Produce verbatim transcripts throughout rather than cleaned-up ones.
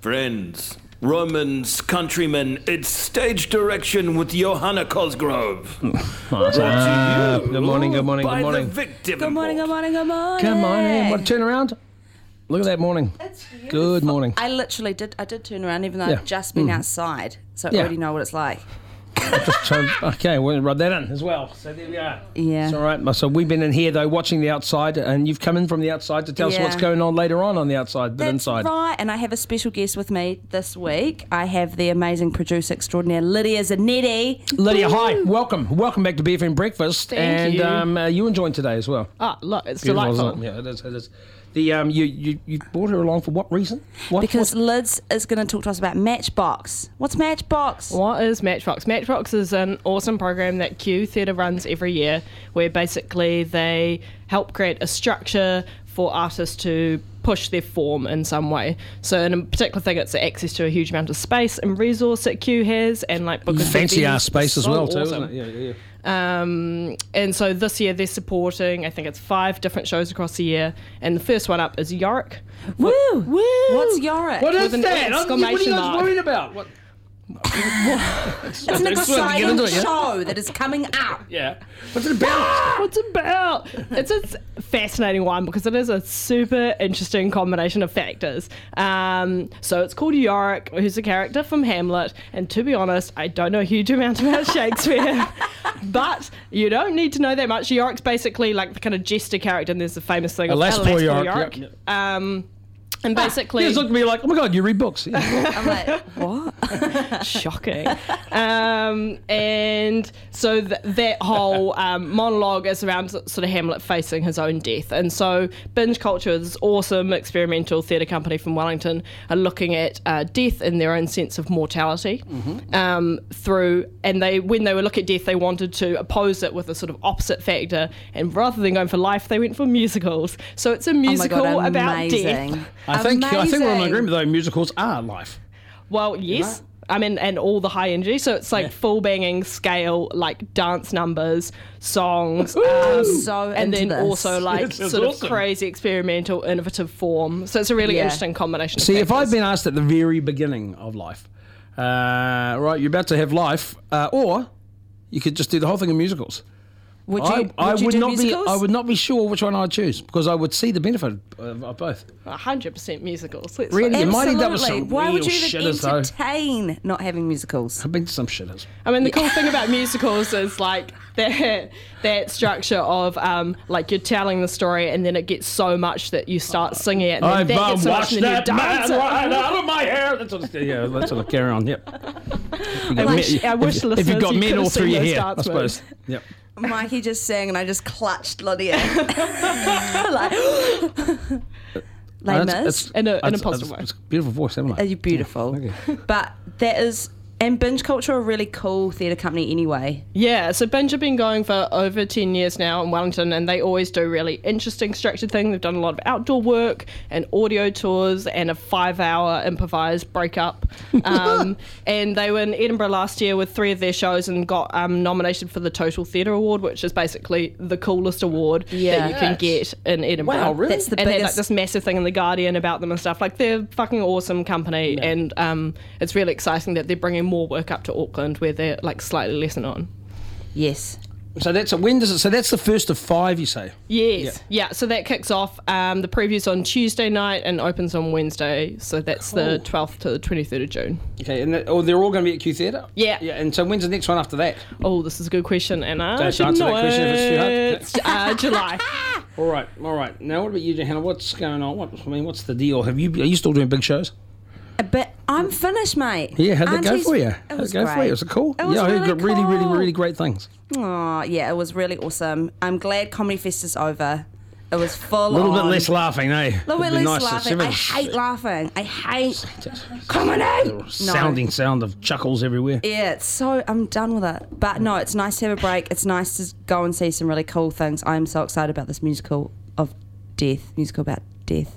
Friends, Romans, countrymen, it's stage direction with Johanna Cosgrove. Brought Ah, to you good morning, good morning, by good morning. The Victim Good morning, good morning, good morning. Come on in. What, turn around? Look at that morning. It's beautiful. Good morning. I literally did. I did turn around, even though Yeah. I've just been Mm. outside, so I Yeah. already know what it's like. Just trying, okay, we'll rub that in as well. So there we are. Yeah. It's all right. So we've been in here, though, watching the outside, and you've come in from the outside to tell us Yeah. what's going on later on on the outside, but That's inside. right, and I have a special guest with me this week. I have the amazing producer extraordinaire Lydia Zanetti. Lydia, hi. Welcome. Welcome back to B F M Breakfast. Thank and you. Um, uh, you enjoying today as well. Ah, look, it's Beautiful, delightful. isn't it? Yeah, it is. It is. The, um, you, you, you brought her along for what reason? What, Because what? Liz is going to talk to us about Matchbox. What's Matchbox? What is Matchbox? Matchbox is an awesome program that Q Theatre runs every year, where basically they help create a structure for artists to push their form in some way. So in a particular thing, it's access to a huge amount of space and resource that Q has, and like because Fancy ass space as so well, too, awesome. isn't it? Yeah, yeah, yeah. Um, and so this year they're supporting, I think it's five different shows across the year, and the first one up is Yorick. Woo! Woo! What's Yorick? What is With an that? What are exclamation you guys mark. worried about? What? It's an I just wanted to get exciting into it, yeah? show that is coming up. Yeah. What's it about? What's it about? It's a fascinating one because it is a super interesting combination of factors. Um, so it's called Yorick, who's a character from Hamlet, and to be honest, I don't know a huge amount about Shakespeare, but you don't need to know that much. Yorick's basically like the kind of jester character, and there's the famous thing of Alas, Alas, poor poor Yorick, Yorick. yep, Um, and basically... He just looked at me like, oh my God, you read books. Yeah. I'm like, what? Shocking. um, and so th- that whole um, monologue is around sort of Hamlet facing his own death. And so Binge Culture, this awesome experimental theatre company from Wellington, are looking at uh, death in their own sense of mortality. Mm-hmm. um, through, and they when they were looking at death, they wanted to oppose it with a sort of opposite factor. And rather than going for life, they went for musicals. So it's a musical oh my God, about amazing. death. I think I think we're on Amazing. agreement though. Musicals are life. Well, yes. I mean, and all the high energy. So it's like Yeah. full banging scale, like dance numbers, songs, I'm um, so and into then this. also like This is sort awesome. of crazy experimental, innovative form. So it's a really Yeah. interesting combination. See, of if I'd factors. been asked at the very beginning of life, uh, right, you're about to have life, uh, or you could just do the whole thing in musicals. Would you, I, would I you would do not musicals? be. I would not be sure which one I'd choose because I would see the benefit of, of both. one hundred percent musicals. Let's Really? face it. You might end up with Absolutely. some Why would real you even shitters, though. entertain not having musicals? I've been to some shitters. I mean, the cool thing about musicals is like that that structure of um, like you're telling the story and then it gets so much that you start singing it, and then I've that uh, gets so much watched and then that you man dance it. right out of my hair. That's sort of, yeah, that's sort of carry on. Yep. If you got I wish- men- I wish if, if you've listeners, got you men could all have through seen your those hair, I dance suppose. moves. Yep. Mikey just sang and I just clutched Lydia. like, Les Uh, Mis? it's- In a- in a it's- positive it's- way. It's a beautiful voice, haven't I? Are you beautiful? Yeah, thank you. But that is, and Binge Culture are a really cool theatre company anyway. Yeah, so Binge have been going for over ten years now in Wellington, and they always do really interesting structured things. They've done a lot of outdoor work and audio tours and a five-hour improvised breakup. Um, and they were in Edinburgh last year with three of their shows and got um, nominated for the Total Theatre Award, which is basically the coolest award Yeah. that you can Yes. get in Edinburgh. Wow, really? That's the and they had like biggest. this massive thing in the Guardian about them and stuff. Like they're fucking awesome company, Yeah. and um, it's really exciting that they're bringing more work up to Auckland where they're like slightly less known. Yes. So that's a when does it? So that's the first of five, you say? Yes, yeah. So that kicks off um, the preview's on Tuesday night and opens on Wednesday. So that's the Cool. twelfth to the twenty-third of June. Okay, and that, oh, they're all going to be at Q Theatre. Yeah. Yeah, and so when's the next one after that? Oh, this is a good question, and I Don't should answer know that question if it's too hard. It's uh, July. All right, all right. Now, what about you, Johanna? What's going on? What I mean, what's the deal? Have you are you still doing big shows? But I'm finished, mate. Yeah, how'd that go Auntie's- for you? It How'd was it go great. for you? Was it cool? It was yeah, I heard really really, really, cool. really great things. Oh, yeah, it was really awesome. I'm glad Comedy Fest is over. It was full A little on. bit less laughing, eh? A little bit It'd be less nice to- laughing. I see hate laughing. I hate if- comedy. No. Sounding sound of chuckles everywhere. Yeah, it's so I'm done with it. But no, it's nice to have a break. It's nice to go and see some really cool things. I'm so excited about this musical of death. Musical about death.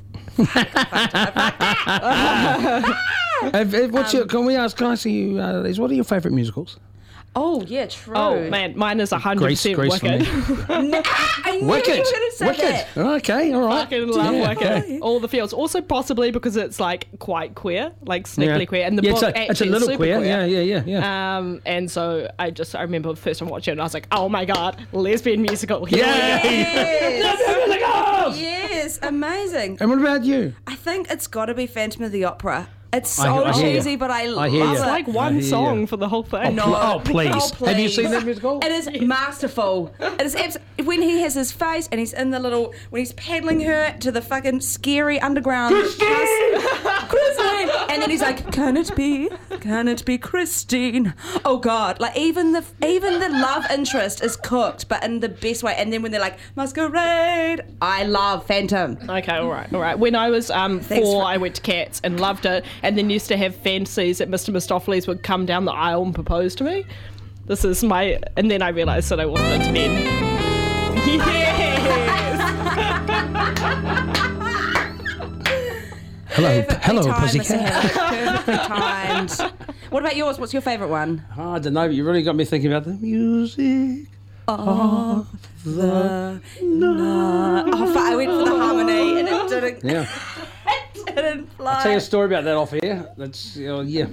Have- have- what's Um, your, can we ask? Can I see you? Uh, Liz, what are your favourite musicals? Oh, yeah, true. Oh man, mine is one hundred Grace, percent Grace for Wicked. me. I knew Wicked. you were going to say Wicked. that. Okay, all right. Fucking love Yeah, Wicked. okay. All the feels. Also, possibly because it's like quite queer, like sneakily Yeah. queer, and the yeah, book it's a, actually it's a is little super queer. queer. Yeah, yeah, yeah, yeah. Um, and so I just I remember the first time watching it, and I was like, oh my god, lesbian musical. Here we go. Yes. Yes, amazing. And what about you? I think it's got to be Phantom of the Opera. It's I- so I hear you. cheesy, but I, I hear love you. it. It's like I one hear song you. for the whole thing. No. Pl- oh, please. Oh, Have you seen please. that musical? It is masterful. It is abs- when he has his face and he's in the little when he's paddling her to the fucking scary underground. Christine! Christine! And then he's like, "Can it be? Can it be Christine?" Oh God! Like even the even the love interest is cooked, but in the best way. And then when they're like masquerade, I love Phantom. Okay, all right, all right. When I was um, Thanks four, for- I went to Cats and loved it, and then used to have fantasies that Mister Mistopheles would come down the aisle and propose to me. This is my, and then I realised that I wasn't into men. Yes. Hello, Perfectly hello, timed, Mister pussycat. Hannah. Perfectly timed. What about yours? What's your favourite one? Oh, I don't know, but you really got me thinking about the music. Oh, the night. Oh, fuck, I went for the harmony and it didn't. Yeah. It didn't fly. Tell you a story about that off here. That's, you know, yeah.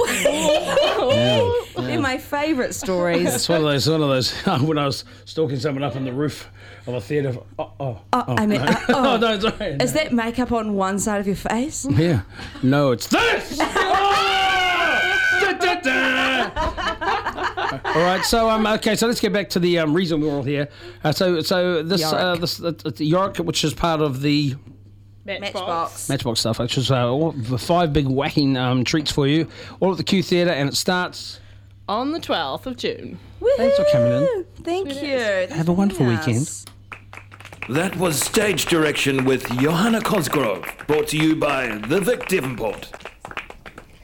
Oh, Yeah. they're my favourite stories. It's one of those, one of those, when I was stalking someone up on the roof of a theatre. Oh, oh, Oh, I mean, uh, oh, oh. no, sorry. Is that makeup on one side of your face? Yeah. No, it's this! Oh! Da, da, da. All right, so um, okay, so let's get back to the um, reason we're all here. Uh, so, so this, uh, Yorick. this, uh, Yorick, which is part of the Matchbox. Matchbox stuff, which is uh, all, the five big whacking um, treats for you, all at the Q Theatre, and it starts. On the twelfth of June. Thanks for coming in. Thank you. Thanks Have a for wonderful having weekend. us. That was Stage Direction with Johanna Cosgrove, brought to you by The Vic Devonport.